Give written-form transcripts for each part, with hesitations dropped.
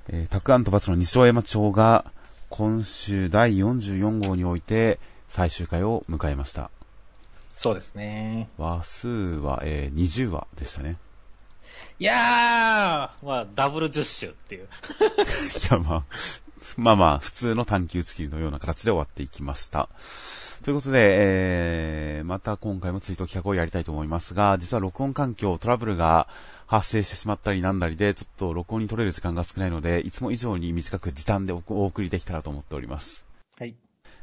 タクアントバツの西尾山町が今週第44号において最終回を迎えました。 そうですね。 話数は、20話でしたね。 いやー、まあ、ダブル10周っていう。いや、まあ、普通の短期打ち切りのような形で終わっていきました。ということで、また今回もツイート企画をやりたいと思いますが、実は録音環境、トラブルが発生してしまったりなんだりで、ちょっと録音に取れる時間が少ないので、いつも以上に短く時短でお送りできたらと思っております。 はい。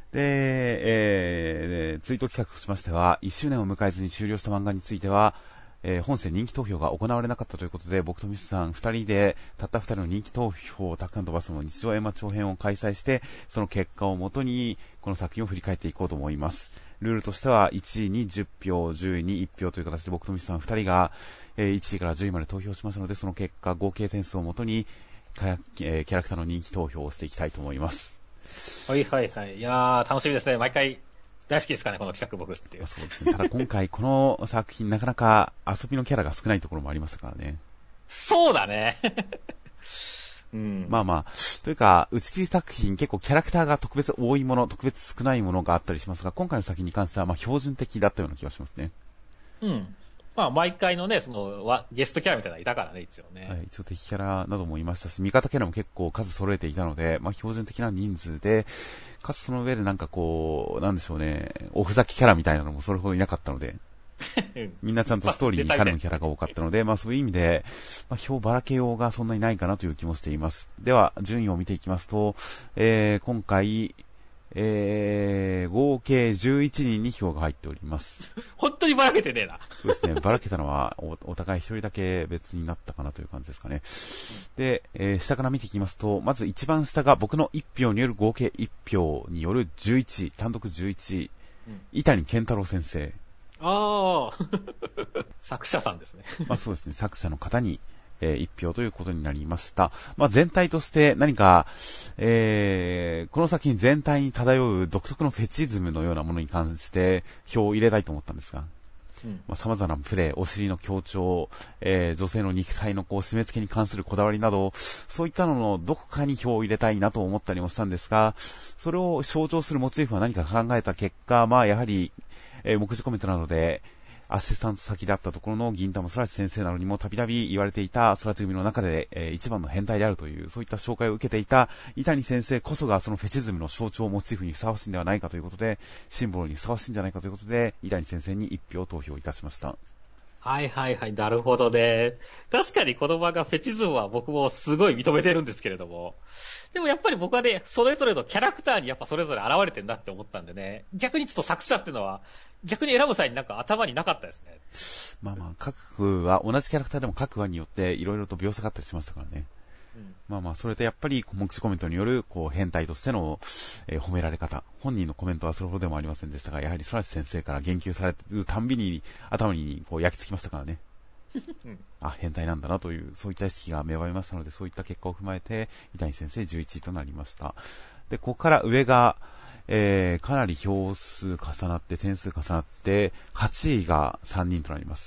で、ツイート企画としましては、1周年を迎えずに終了した漫画については、本戦人気投票が行われなかったということで、僕とミスさん2人でたった2人の人気投票タッカンとバスの日曜エマ長編を開催して、その結果をもとにこの作品を振り返っていこうと思います。ルールとしては1位に10票、10位に1票という形で僕とミスさん2人が1位から10位まで投票しましたので、その結果合計点数をもとにキャラクターの人気投票をしていきたいと思います。 はいはいはい。いやー楽しみですね。毎回大好きですかね、この企画僕っていう。 そうですね。ただ今回この作品なかなか遊びのキャラが少ないところもありましたからね。 そうだね。 うん、まあ、というか、打ち切り作品結構キャラクターが特別多いもの、特別少ないものがあったりしますが、今回の作品に関しては標準的だったような気がしますね。 うん。まあ、毎回のね、ゲストキャラみたいなのいたからね、一応ね。 はい、一応敵キャラなどもいましたし、味方キャラも結構数揃えていたので、標準的な人数で、かつその上でなんでしょうね、おふざけキャラみたいなのもそれほどいなかったので、みんなちゃんとストーリーに絡むキャラが多かったので、そういう意味で、票ばらけようがそんなにないかなという気もしています。では、順位を見ていきますと、今回、合計11人に票が入っております。 本当にばらけてねえな。 そうですね、ばらけたのはお互い一人だけ別になったかなという感じですかね。で、下から見ていきますと、まず一番下が僕の1票による合計1票による11位、単独11位、伊谷健太郎先生。 ああ、作者さんですね。 そうですね、作者の方に、1票ということになりました。全体として何か、この作品全体に漂う独特のフェチズムのようなものに関して票を入れたいと思ったんですが、様々なプレー、お尻の強調、女性の肉体の締め付けに関するこだわりなど、そういったののどこかに票を入れたいなと思ったりもしたんですが、それを象徴するモチーフは何か考えた結果、やはり、目次コメントなどで、アシスタント先であったところの銀玉空知先生などにもたびたび言われていた空知組の中で、一番の変態であるという、そういった紹介を受けていた伊谷先生こそがそのフェチズムの象徴モチーフにふさわしいんではないかということで、シンボルにふさわしいんじゃないかということで、伊谷先生に1票投票いたしました。 はいはいはい、なるほどね。確かにこの漫画フェチズムは僕もすごい認めてるんですけれども。でもやっぱり僕はね、それぞれのキャラクターにやっぱそれぞれ現れてるなって思ったんでね。逆にちょっと作者っていうのは、逆に選ぶ際になんか頭になかったですね。 各話、同じキャラクターでも各話によっていろいろと描写があったりしましたからね。それとやっぱり目視コメントによる変態としての、褒められ方、本人のコメントはそれほどでもありませんでしたが、やはり空知先生から言及されるたんびに頭に焼き付きましたからね。変態なんだなという、そういった意識が芽生えましたので、そういった結果を踏まえて伊谷先生11位となりました。で、ここから上が、かなり票数重なって点数重なって8位が3人となります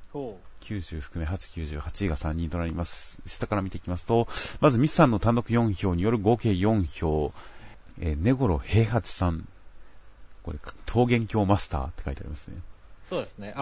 。90含め8、98位が3人となります。下から見ていきますと、まずミスさんの単独4票による合計4票、根頃平八さん、これ桃源郷マスターって書いてありますね。 そうですね。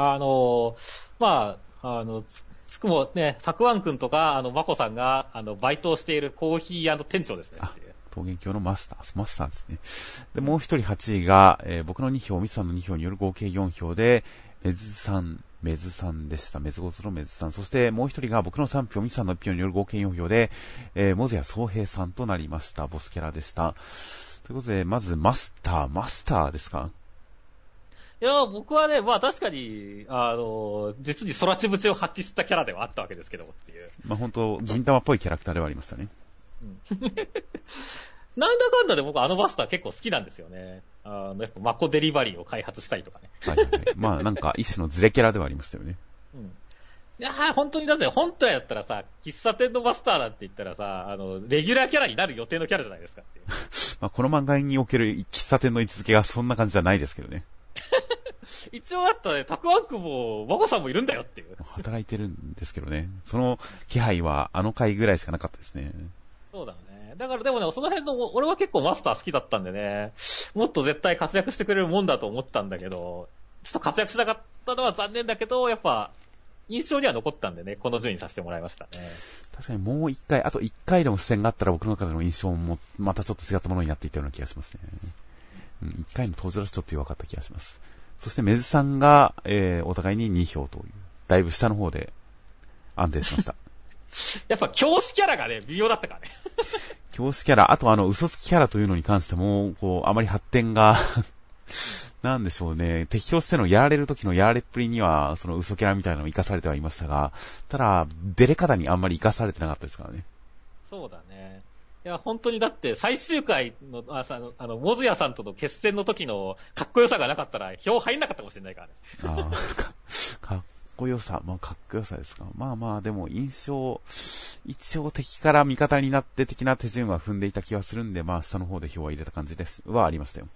つくもね、たくわんくんとかまこさんがバイトをしているコーヒー店長ですね。 桃源郷のマスターですね。で、もう一人8位が、僕の2票、ミスさんの2票による合計4票で、メズさんでした。メズゴズのメズさん。そしてもう一人が僕の3票、ミスさんの1票による合計4票で、モズヤ宗平さんとなりました。ボスキャラでした。ということで、まずマスターですか？ いや、僕はね、確かに、実に空知節を発揮したキャラではあったわけですけどもっていう。 本当銀玉っぽいキャラクターではありましたね。 なんだかんだで僕マスター結構好きなんですよね。やっぱマコデリバリーを開発したりとかね。 なんか一種のズレキャラではありましたよね。 いやー、本当にだって本来だったらさ、喫茶店のマスターなんて言ったらさ、レギュラーキャラになる予定のキャラじゃないですかっていう。 この漫画における喫茶店の位置づけがそんな感じじゃないですけどね。 一応あったね、たくわんくんも、マコさんもいるんだよっていう。 働いてるんですけどね。その気配は回ぐらいしかなかったですね。 そうだね。だからでもね、その辺の、俺は結構マスター好きだったんでね、もっと絶対活躍してくれるもんだと思ったんだけど、ちょっと活躍しなかったのは残念だけど、やっぱ、印象には残ったんでね、この順位にさせてもらいましたね。 確かにもう一回、あと一回でも付箋があったら僕の中での印象もまたちょっと違ったものになっていったような気がしますね。一回の登場だしちょっと弱かった気がします。そしてメズさんが、お互いに2票という、だいぶ下の方で安定しました。 やっぱ教師キャラがね、微妙だったからね。 教師キャラ、あと嘘つきキャラというのに関しても、こう、あまり発展が、なんでしょうね、敵としてのやられる時のやられっぷりには、その嘘キャラみたいなのを生かされてはいましたが、ただ、出れ方にあんまり生かされてなかったですからね。 そうだね。いや、本当にだって最終回の、モズヤさんとの決戦の時のかっこよさがなかったら票入んなかったかもしれないからね。 かっこよさ、かっこよさですか。でも一応敵から味方になって的な手順は踏んでいた気はするんで、下の方で票は入れた感じはありましたよ。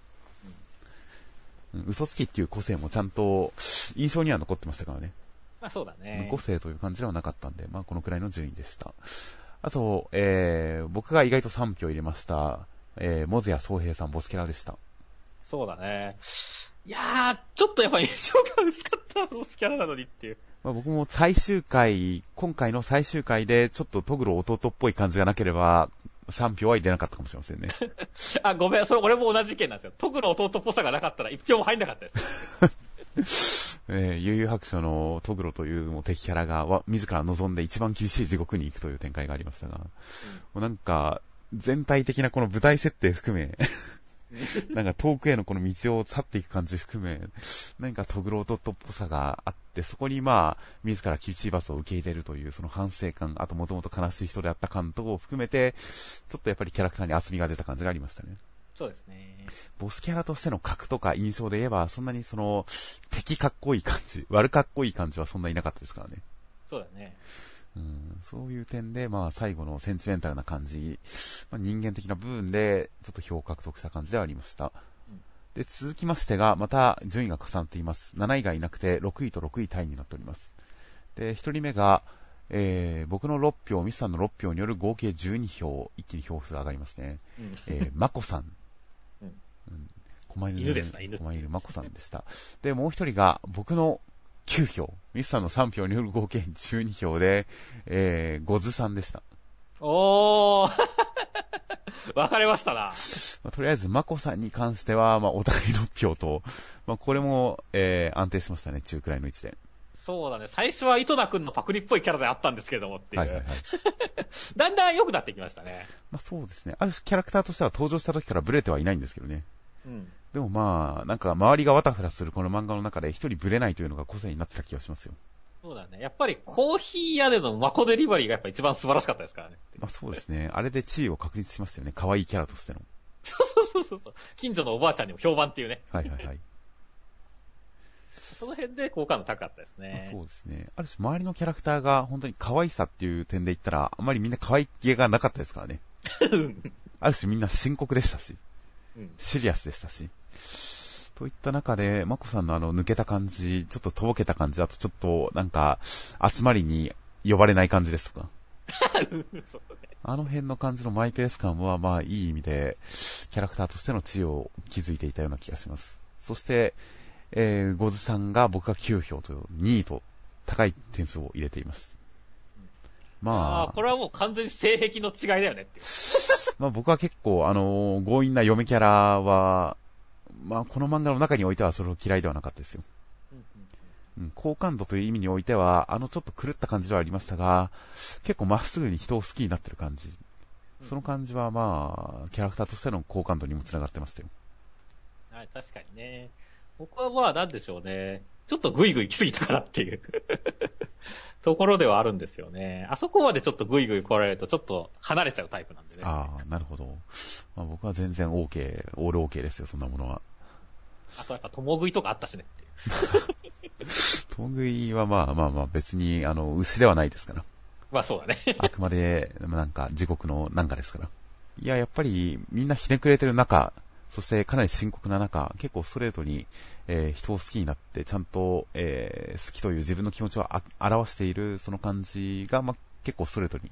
嘘つきっていう個性もちゃんと印象には残ってましたからね。 そうだね。 無個性という感じではなかったんで、このくらいの順位でした。あと、僕が意外と3票入れました、モズヤ宗平さんボスキャラでした。 そうだね。いやー、ちょっとやっぱ印象が薄かったボスキャラなのにっていう。 僕も今回の最終回でちょっとトグロ弟っぽい感じがなければ、3票は入れなかったかもしれませんね。 ごめん、それ俺も同じ意見なんですよ。トグロ弟っぽさがなかったら1票も入んなかったです。 悠々白書のトグロというもう敵キャラが自ら望んで一番厳しい地獄に行くという展開がありましたが、もうなんか全体的なこの舞台設定含めなんか遠くへのこの道を去っていく感じ含め、何かトグロ弟っぽさがあって、そこに自ら厳しい罰を受け入れるというその反省感、あともともと悲しい人であった感とを含めて、ちょっとやっぱりキャラクターに厚みが出た感じがありましたね。 そうですね。 ボスキャラとしての格とか印象で言えば、そんなにその、敵かっこいい感じ、悪かっこいい感じはそんなになかったですからね。 そうだね。 そういう点で、最後のセンチメンタルな感じ、人間的な部分で、ちょっと票を獲得した感じではありました。で、続きましてが、また順位が重なっています。7位がいなくて、6位と6位タイになっております。で、1人目が、僕の6票、ミスさんの6票による合計12票、一気に票数が上がりますね。マコさん。狛犬ですね。狛犬、マコさんでした。で、もう一人が、僕の9票、ミスさんの3票による合計12票で、ゴズさんでした。 おー分かれましたな。 とりあえず、マコさんに関しては、お互い6票と、これも、安定しましたね、中くらいの位置で。 そうだね。最初は糸田くんのパクリっぽいキャラであったんですけれどもっていう。だんだん良くなってきましたね。 そうですね。ある種キャラクターとしては登場した時からブレてはいないんですけどね。でもなんか周りがワタフラするこの漫画の中で一人ブレないというのが個性になってた気がしますよ。 そうだね。やっぱりコーヒー屋でのマコデリバリーがやっぱ一番素晴らしかったですからね。 そうですね。あれで地位を確立しましたよね。可愛いキャラとしての。 そう。近所のおばあちゃんにも評判っていうね。その辺で好感度高かったですね。 そうですね。ある種周りのキャラクターが本当に可愛さっていう点で言ったら、あまりみんな可愛げがなかったですからね。ある種みんな深刻でしたし、シリアスでしたし。といった中で、マコさんの抜けた感じ、ちょっととぼけた感じ、あとちょっとなんか、集まりに呼ばれない感じですとか。あの辺の感じのマイペース感は、いい意味で、キャラクターとしての地位を築いていたような気がします。そして、ゴズさんが僕が9票という2位と高い点数を入れています。 これはもう完全に性癖の違いだよねっていう。 僕は結構、強引な嫁キャラは、この漫画の中においてはそれを嫌いではなかったですよ。好感度という意味においては、ちょっと狂った感じではありましたが、結構まっすぐに人を好きになってる感じ。その感じはキャラクターとしての好感度にもつながってましたよ。 はい、確かにね。僕はなんでしょうね。ちょっとグイグイ来すぎたかなっていうところではあるんですよね。あそこまでちょっとグイグイ来られるとちょっと離れちゃうタイプなんでね。 なるほど。僕は全然 OK、オール OK ですよ、そんなものは。 あとやっぱ共食いとかあったしねっていう。 共食いは別に牛ではないですから。 そうだね。 あくまでなんか地獄のなんかですから。いや、やっぱりみんなひねくれてる中、そしてかなり深刻な中、結構ストレートに、人を好きになってちゃんと、好きという自分の気持ちを表しているその感じが、結構ストレートに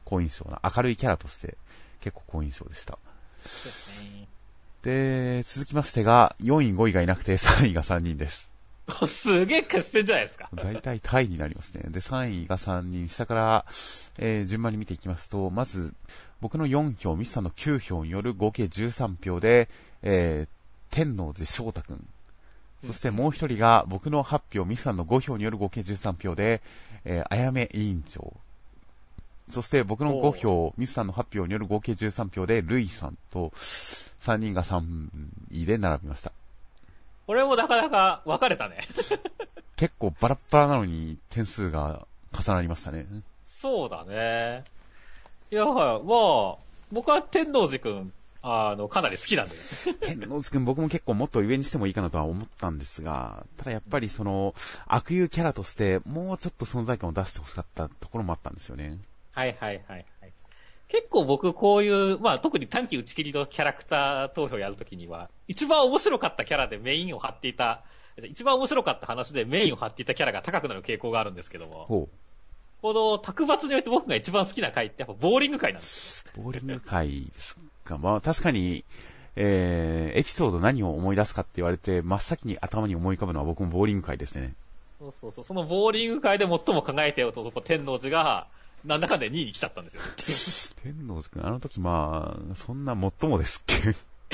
好印象な、明るいキャラとして結構好印象でした。 そうですね。 で、続きましてが、4位5位がいなくて3位が3人です。 すげえ決戦じゃないですか。 大体タイになりますね。で、3位が3人、下から、順番に見ていきますと、まず、僕の4票、ミスさんの9票による合計13票で、天王寺翔太くん。そしてもう一人が、僕の8票、ミスさんの5票による合計13票で、あやめ委員長。そして僕の5票、ミスさんの8票による合計13票で、ルイさんと、3人が3位で並びました。 これもなかなか分かれたね。 結構バラッバラなのに点数が重なりましたね。 そうだね。いや、まあ、僕は天王寺くん、かなり好きなんで。 天王寺くん僕も結構もっと上にしてもいいかなとは思ったんですが、ただやっぱりその、悪友キャラとしてもうちょっと存在感を出してほしかったところもあったんですよね。 はいはいはいはい。結構僕こういう、特に短期打ち切りのキャラクター投票やるときには、一番面白かったキャラでメインを張っていた、一番面白かった話でメインを張っていたキャラが高くなる傾向があるんですけども、この卓抜において僕が一番好きな回ってやっぱボーリング回なんです。 ボーリング回ですか。確かに、エピソード何を思い出すかって言われて、真っ先に頭に思い浮かぶのは僕もボーリング回ですね。 そう。そのボーリング回で最も考えてよと天王寺が、なんだかんで2位に来ちゃったんですよ。 天王寺くん、あの時そんな最もですっけ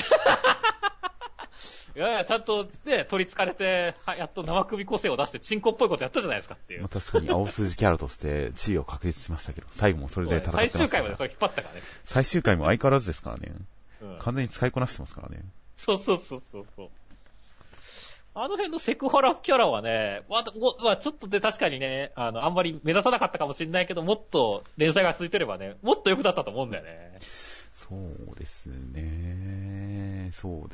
いや、ちゃんとね、取り憑かれて、やっと生首個性を出してチンコっぽいことやったじゃないですかっていう。 確かに青筋キャラとして地位を確立しましたけど、最後もそれで戦ってました。 最終回までそれ引っ張ったからね。 最終回も相変わらずですからね。完全に使いこなしてますからね。 そう。あの辺のセクハラキャラはね、ちょっとで確かにね、あんまり目立たなかったかもしれないけど、もっと連載が続いてればね、もっと良くなったと思うんだよね。 そうですね。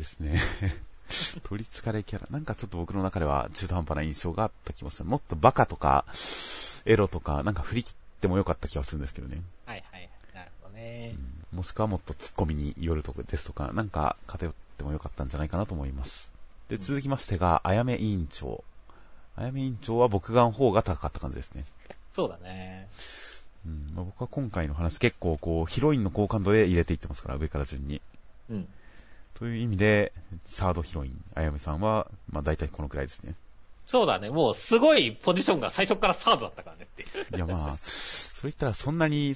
取り憑かれキャラ。なんかちょっと僕の中では中途半端な印象があった気もした。もっとバカとか、エロとか、なんか振り切っても良かった気がするんですけどね。 はい。なるほどね。 もしくはもっとツッコミによるとかですとか、なんか偏っても良かったんじゃないかなと思います。で、続きましてが、あやめ委員長。あやめ委員長は僕がの方が高かった感じですね。 そうだね。 僕は今回の話結構ヒロインの好感度で入れていってますから、上から順に。という意味で、サードヒロイン、あやめさんは、大体このくらいですね。 そうだね。もうすごいポジションが最初からサードだったからねっていう。 いやそれ言ったらそんなに、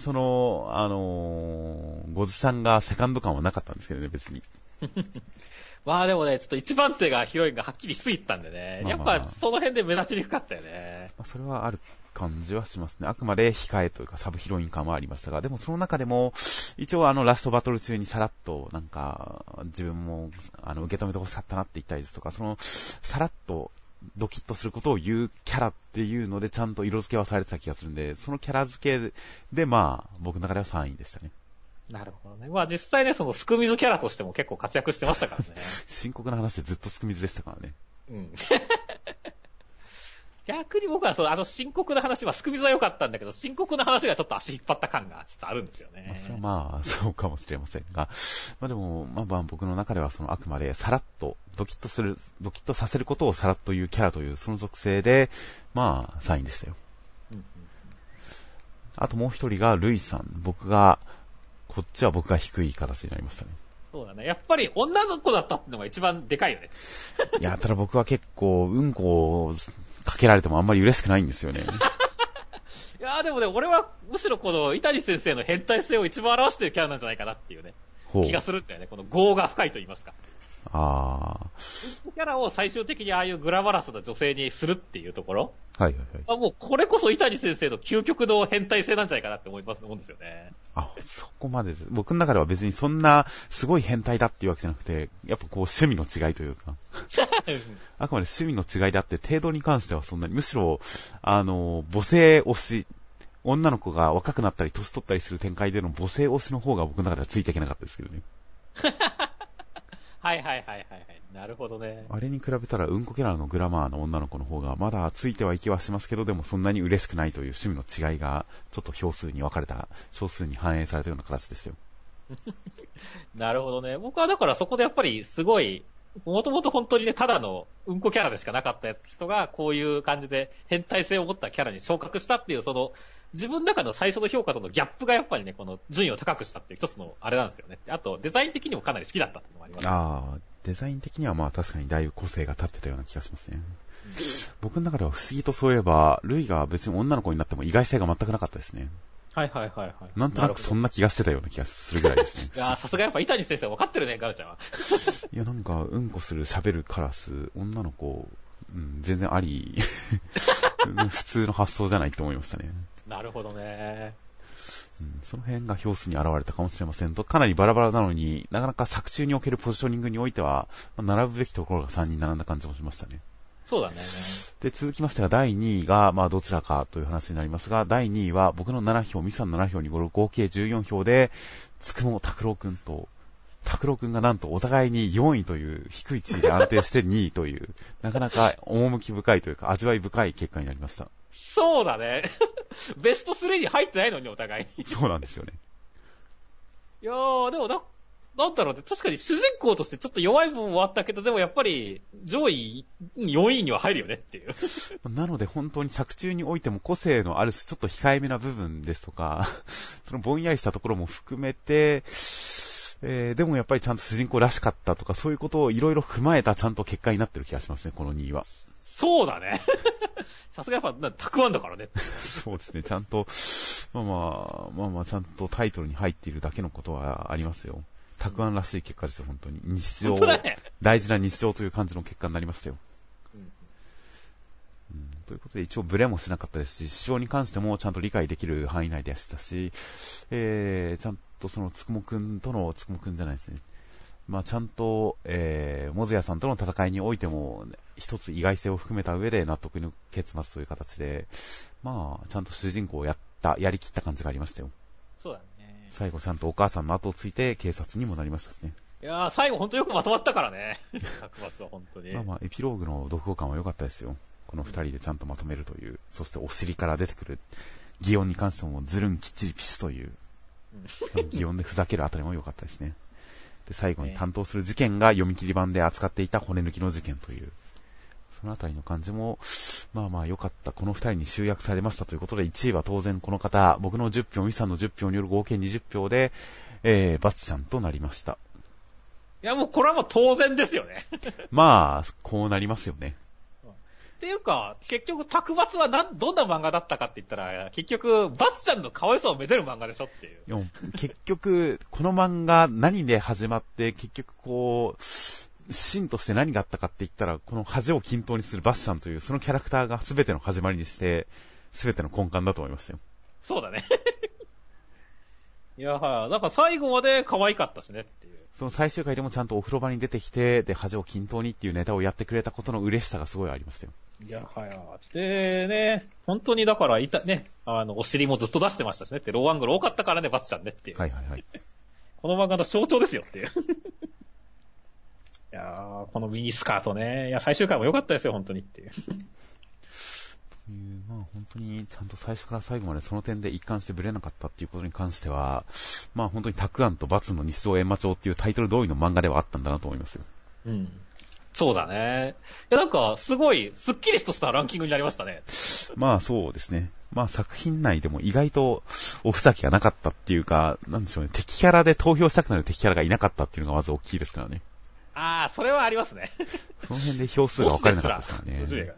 ゴズさんがセカンド感はなかったんですけどね、別に。 でもね、ちょっと一番手がヒロインがはっきりしすぎたんでね。やっぱその辺で目立ちにくかったよね。 それはある感じはしますね。あくまで控えというかサブヒロイン感はありましたが、でもその中でも、一応ラストバトル中にさらっと、なんか、自分も、受け止めてほしかったなって言ったりですとか、さらっと、ドキッとすることを言うキャラっていうので、ちゃんと色付けはされてた気がするんで、そのキャラ付けで、僕の中では3位でしたね。 なるほどね。実際ね、そのスクミズキャラとしても結構活躍してましたからね。 深刻な話でずっとスクミズでしたからね。 逆に僕は深刻な話はスクミズは良かったんだけど、深刻な話がちょっと足引っ張った感がちょっとあるんですよね。 それはそうかもしれませんが、でも、僕の中ではあくまでさらっと、ドキッとさせることをさらっと言うキャラというその属性で、3位でしたよ。あともう一人がルイさん。こっちは僕が低い形になりましたね。 そうだね。やっぱり女の子だったってのが一番でかいよね。 いや、ただ僕は結構、うんこをかけられてもあんまり嬉しくないんですよね。 いやでもね、俺はむしろこの伊谷先生の変態性を一番表してるキャラなんじゃないかなっていうね、気がするんだよね。この業が深いと言いますか。キャラを最終的にああいうグラマラスな女性にするっていうところ。もうこれこそ伊谷先生の究極の変態性なんじゃないかなって思うんですよね。 そこまでです。僕の中では別にそんなすごい変態だっていうわけじゃなくて、やっぱ趣味の違いというか。あくまで趣味の違いであって、程度に関してはそんなに、むしろ、母性推し、女の子が若くなったり年取ったりする展開での母性推しの方が僕の中ではついていけなかったですけどね。 はい。なるほどね。 あれに比べたらうんこキャラのグラマーの女の子の方がまだついてはいけはしますけど、でもそんなに嬉しくないという趣味の違いがちょっと票数に分かれた、少数に反映されたような形でしたよ。 なるほどね。僕はだからそこでやっぱりすごいもともと本当にね、ただのうんこキャラでしかなかった人が、こういう感じで変態性を持ったキャラに昇格したっていう、その、自分の中の最初の評価とのギャップがやっぱりね、この順位を高くしたっていう一つのあれなんですよね。あと、デザイン的にもかなり好きだったっていうのもあります、ね。 ああ、デザイン的にはまあ確かにだいぶ個性が立ってたような気がしますね。僕の中では不思議とそういえば、ルイが別に女の子になっても意外性が全くなかったですね。 はいはいはいはい。 なんとなくそんな気がしてたような気がするぐらいですね。 いやさすがやっぱ伊谷先生分かってるね、ガルちゃんは。 いやなんか、うんこする喋るカラス、女の子、全然あり、普通の発想じゃないと思いましたね。 なるほどね。 その辺が表紙に現れたかもしれませんと、かなりバラバラなのになかなか作中におけるポジショニングにおいては、並ぶべきところが3人並んだ感じもしましたね。 そうだね。 で、続きましてが第2位が、どちらかという話になりますが、第2位は僕の7票、ミサの7票に合計14票で、つくも拓郎くんと、拓郎くんがなんとお互いに4位という低い地位で安定して2位という、なかなか趣深いというか味わい深い結果になりました。 そうだね。ベスト3に入ってないのにお互いに。 そうなんですよね。 いやー、でもなんだろうね。確かに主人公としてちょっと弱い部分はあったけど、でもやっぱり上位4位には入るよねっていう。 なので本当に作中においても個性のある種ちょっと控えめな部分ですとか、そのぼんやりしたところも含めて、でもやっぱりちゃんと主人公らしかったとか、そういうことをいろいろ踏まえたちゃんと結果になってる気がしますね、この2位は。 そうだね。さすがやっぱ、たくあんだからね。 そうですね、ちゃんと、ちゃんとタイトルに入っているだけのことはありますよ。たくあんらしい結果ですよ、本当に。日常、ね、大事な日常という感じの結果になりましたよ。ということで一応ブレもしなかったですし、市場に関してもちゃんと理解できる範囲内でしたし、ちゃんとそのつくもくんとの、つくもくんじゃないですね。ちゃんと、モズヤさんとの戦いにおいても、一つ意外性を含めた上で納得の結末という形で、ちゃんと主人公をやりきった感じがありましたよ。 そうだね。 最後ちゃんとお母さんの後をついて警察にもなりましたしね。 いやー、最後本当よくまとまったからね。作末は本当に。 エピローグの読後感は良かったですよ。この二人でちゃんとまとめるという、そしてお尻から出てくる擬音に関してもズルンきっちりピシという、擬音でふざけるあたりも良かったですね。で、最後に担当する事件が読み切り版で扱っていた骨抜きの事件という、そのあたりの感じも、良かった。この二人に集約されましたということで、1位は当然この方、僕の10票、ミさんの10票による合計20票で、バツちゃんとなりました。 いや、もうこれはもう当然ですよね。 こうなりますよね。 っていうか、結局、卓抜はどんな漫画だったかって言ったら、結局、バツちゃんの可愛さをめでる漫画でしょっていう。 でも結局、この漫画何で始まって、結局芯として何があったかって言ったら、この恥を均等にするバツちゃんという、そのキャラクターが全ての始まりにして、全ての根幹だと思いましたよ。 そうだね。いやなんか最後まで可愛かったしねっていう。 その最終回でもちゃんとお風呂場に出てきて、で、恥を均等にっていうネタをやってくれたことの嬉しさがすごいありましたよ。 いやでね、本当にだからお尻もずっと出してましたしねって、ローアングル多かったからね、バツちゃんねっていう。 はいはいはい。 この漫画の象徴ですよっていう。いやこのミニスカートね。いや、最終回も良かったですよ、本当にっていう。 本当にちゃんと最初から最後までその点で一貫してブレなかったっていうことに関しては、本当にたくあんとバツの日常閻魔帳っていうタイトル通りの漫画ではあったんだなと思いますよ。 うん。そうだね。いや、なんか、すごい、スッキリとしたランキングになりましたね。 そうですね。作品内でも意外とおふざけがなかったっていうか、なんでしょうね、敵キャラで投票したくなる敵キャラがいなかったっていうのがまず大きいですからね。 それはありますね。 その辺で票数が分かれなかったですからね。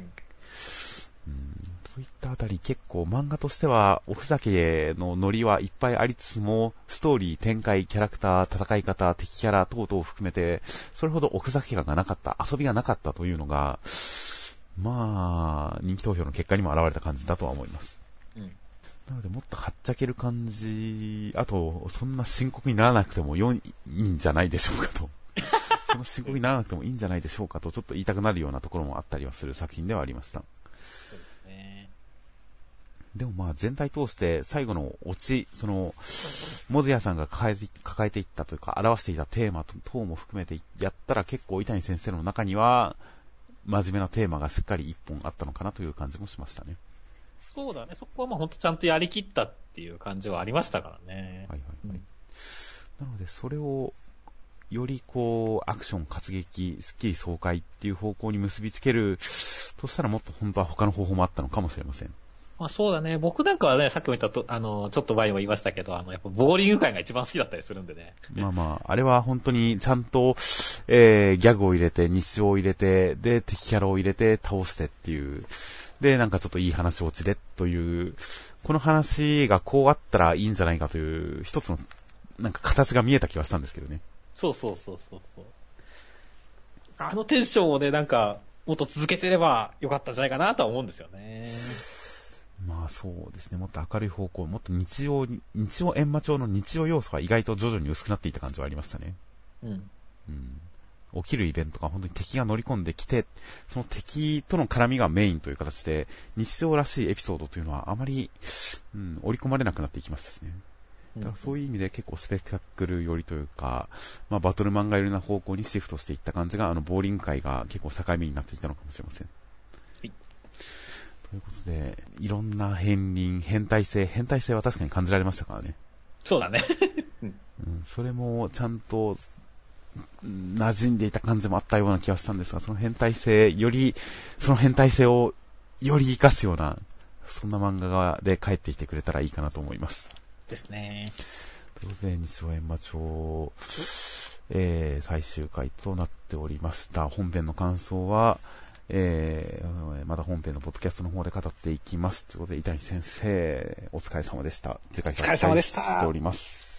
そういったあたり結構漫画としてはおふざけのノリはいっぱいありつつも、ストーリー、展開、キャラクター、戦い方、敵キャラ等々を含めて、それほどおふざけ感がなかった、遊びがなかったというのが、人気投票の結果にも現れた感じだとは思います。なのでもっとはっちゃける感じ、あと、そんな深刻にならなくてもいいんじゃないでしょうかと。その深刻にならなくてもいいんじゃないでしょうかと、ちょっと言いたくなるようなところもあったりはする作品ではありました。でも全体通して最後のオチ、モズヤさんが抱えていったというか表していたテーマ等も含めてやったら結構伊谷先生の中には真面目なテーマがしっかり一本あったのかなという感じもしましたね。 そうだね。そこは本当ちゃんとやりきったっていう感じはありましたからね。 はいはいはい。なのでそれをよりこう、アクション、活劇、スッキリ爽快っていう方向に結びつけるとしたらもっと本当は他の方法もあったのかもしれません。 まあそうだね。僕なんかはね、さっきも言ったと、ちょっと前にも言いましたけど、やっぱボーリング界が一番好きだったりするんでね。 まあまあ、あれは本当にちゃんと、ギャグを入れて、日常を入れて、で、敵キャラを入れて倒してっていう、で、なんかちょっといい話落ちでという、この話がこうあったらいいんじゃないかという、一つの、なんか形が見えた気はしたんですけどね。 そうそうそうそうそう。あのテンションをね、なんか、もっと続けてればよかったんじゃないかなとは思うんですよね。 まあそうですね、もっと明るい方向、もっと日常閻魔帳の日常要素は意外と徐々に薄くなっていた感じはありましたね。 うん。 うん。起きるイベントが本当に敵が乗り込んできて、その敵との絡みがメインという形で、日常らしいエピソードというのはあまり、織り込まれなくなっていきましたしね。だからそういう意味で結構スペクタクル寄りというか、まあバトル漫画寄りな方向にシフトしていった感じが、ボーリング界が結構境目になっていたのかもしれません。 はい。 ということで、いろんな変態性は確かに感じられましたからね。 そうだね。 それもちゃんと馴染んでいた感じもあったような気がしたんですが、その変態性をより活かすような、そんな漫画で帰ってきてくれたらいいかなと思います。 ですね。 ということで、日曜閻魔帳、最終回となっておりました。本編の感想は、また本編のポッドキャストの方で語っていきます。ということで、伊谷先生、お疲れ様でした。次回から期待しております。